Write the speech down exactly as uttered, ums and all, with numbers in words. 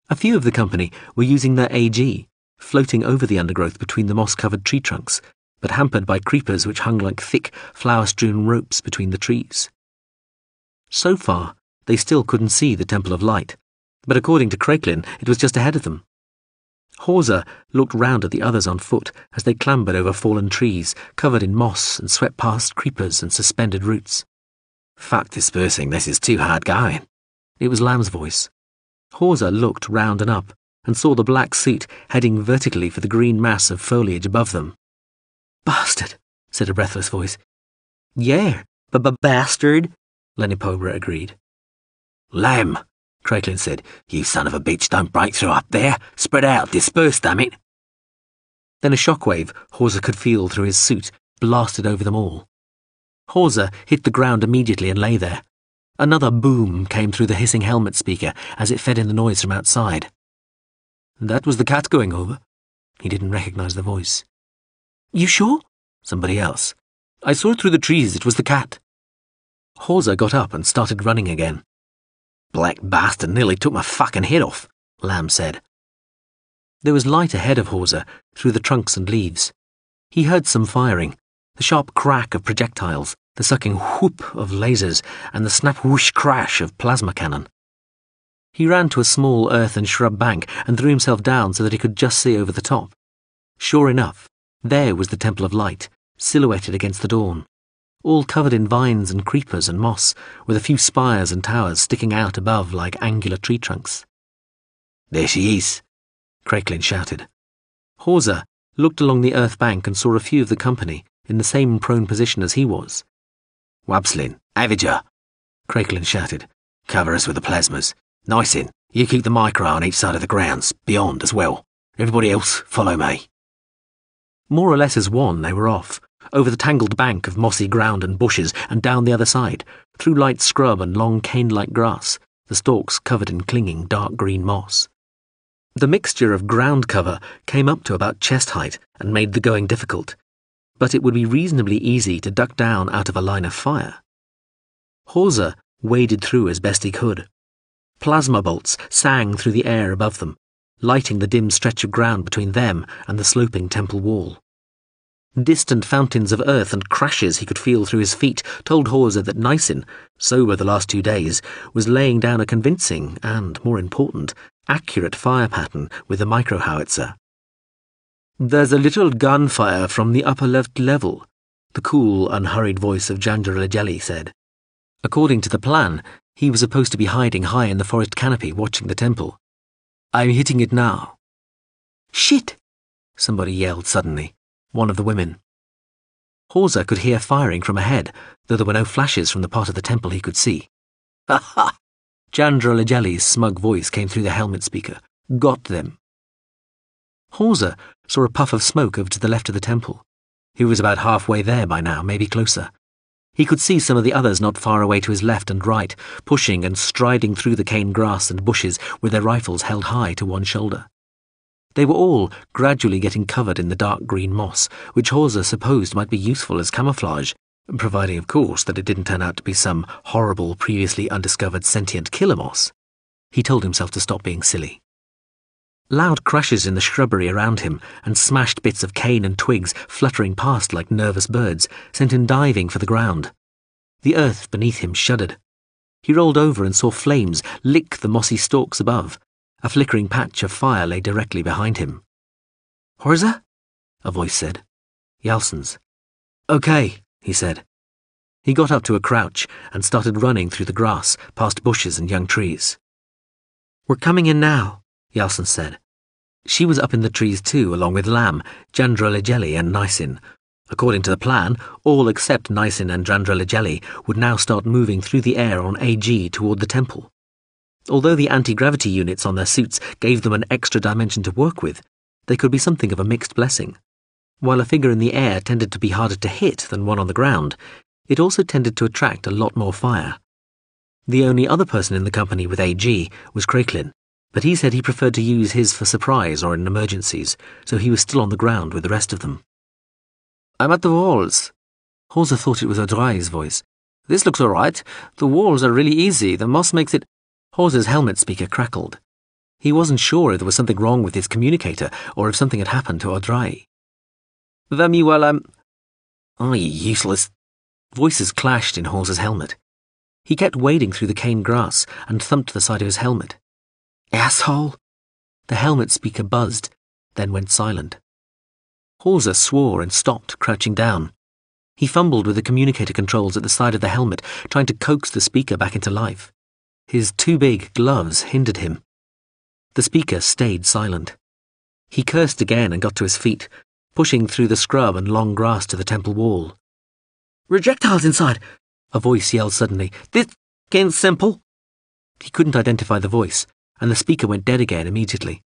A few of the company were using their A G, floating over the undergrowth between the moss-covered tree trunks, but hampered by creepers which hung like thick, flower-strewn ropes between the trees. So far, they still couldn't see the Temple of Light, but according to Craiglin, it was just ahead of them. Hawser looked round at the others on foot as they clambered over fallen trees, covered in moss, and swept past creepers and suspended roots. "Fuck dispersing, this is too hard going." It was Lamb's voice. Hawser looked round and up, and saw the black suit heading vertically for the green mass of foliage above them. "Bastard," said a breathless voice. "Yeah, b-b-bastard," Lenipobra agreed. "Lamb," Craiglin said, "you son of a bitch, don't break through up there. Spread out, disperse, damn it." Then a shockwave Hawser could feel through his suit blasted over them all. Hawser hit the ground immediately and lay there. Another boom came through the hissing helmet speaker as it fed in the noise from outside. That was the cat going over. He didn't recognize the voice. "You sure?" Somebody else. "I saw it through the trees. It was the cat." Hawser got up and started running again. "Black bastard nearly took my fucking head off," Lamb said. There was light ahead of Hawser through the trunks and leaves. He heard some firing, the sharp crack of projectiles, the sucking whoop of lasers, and the snap-whoosh crash of plasma cannon. He ran to a small earth and shrub bank and threw himself down so that he could just see over the top. Sure enough, there was the Temple of Light, silhouetted against the dawn, all covered in vines and creepers and moss, with a few spires and towers sticking out above like angular tree trunks. "There she is," Craiglin shouted. Hawser looked along the earth bank and saw a few of the company in the same prone position as he was. "Wabslin, Avager," Craiglin shouted. "Cover us with the plasmas. Nysin, you keep the micro on each side of the grounds, beyond as well. Everybody else, follow me." More or less as one, they were off, over the tangled bank of mossy ground and bushes and down the other side, through light scrub and long cane-like grass, the stalks covered in clinging dark green moss. The mixture of ground cover came up to about chest height and made the going difficult, but it would be reasonably easy to duck down out of a line of fire. Hawser waded through as best he could. Plasma bolts sang through the air above them, lighting the dim stretch of ground between them and the sloping temple wall. Distant fountains of earth and crashes he could feel through his feet told Hawser that Nysin, sober the last two days, was laying down a convincing and, more important, accurate fire pattern with the micro-howitzer. "There's a little gunfire from the upper left level," the cool, unhurried voice of Jandralajeli said. According to the plan, he was supposed to be hiding high in the forest canopy watching the temple. "I'm hitting it now." "Shit!" somebody yelled suddenly, one of the women. Hawser could hear firing from ahead, though there were no flashes from the part of the temple he could see. "Ha ha!" Jandralajeli's smug voice came through the helmet speaker. "Got them." Hawser saw a puff of smoke over to the left of the temple. He was about halfway there by now, maybe closer. He could see some of the others not far away to his left and right, pushing and striding through the cane grass and bushes with their rifles held high to one shoulder. They were all gradually getting covered in the dark green moss, which Hawser supposed might be useful as camouflage, providing, of course, that it didn't turn out to be some horrible, previously undiscovered sentient killer moss. He told himself to stop being silly. Loud crashes in the shrubbery around him and smashed bits of cane and twigs fluttering past like nervous birds sent him diving for the ground. The earth beneath him shuddered. He rolled over and saw flames lick the mossy stalks above. A flickering patch of fire lay directly behind him. "Hawser?" a voice said. Yalson's. "Okay," he said. He got up to a crouch and started running through the grass, past bushes and young trees. "We're coming in now," Yalson said. She was up in the trees too, along with Lamb, Jandralajeli and Nysin. According to the plan, all except Nysin and Jandralajeli would now start moving through the air on A G toward the temple. Although the anti-gravity units on their suits gave them an extra dimension to work with, they could be something of a mixed blessing. While a figure in the air tended to be harder to hit than one on the ground, it also tended to attract a lot more fire. The only other person in the company with A G was Craiglin, but he said he preferred to use his for surprise or in emergencies, so he was still on the ground with the rest of them. "I'm at the walls." Hawser thought it was O'Dry's voice. "This looks all right. The walls are really easy. The moss makes it—" Hawser's helmet speaker crackled. He wasn't sure if there was something wrong with his communicator or if something had happened to Audrey. Vemuel, um... Oh, you useless... Voices clashed in Hawes's helmet. He kept wading through the cane grass and thumped the side of his helmet. Asshole! The helmet speaker buzzed, then went silent. Hawes swore and stopped, crouching down. He fumbled with the communicator controls at the side of the helmet, trying to coax the speaker back into life. His too big gloves hindered him. The speaker stayed silent. He cursed again and got to his feet, pushing through the scrub and long grass to the temple wall. Projectiles inside! A voice yelled suddenly. This game's simple. He couldn't identify the voice, and the speaker went dead again immediately.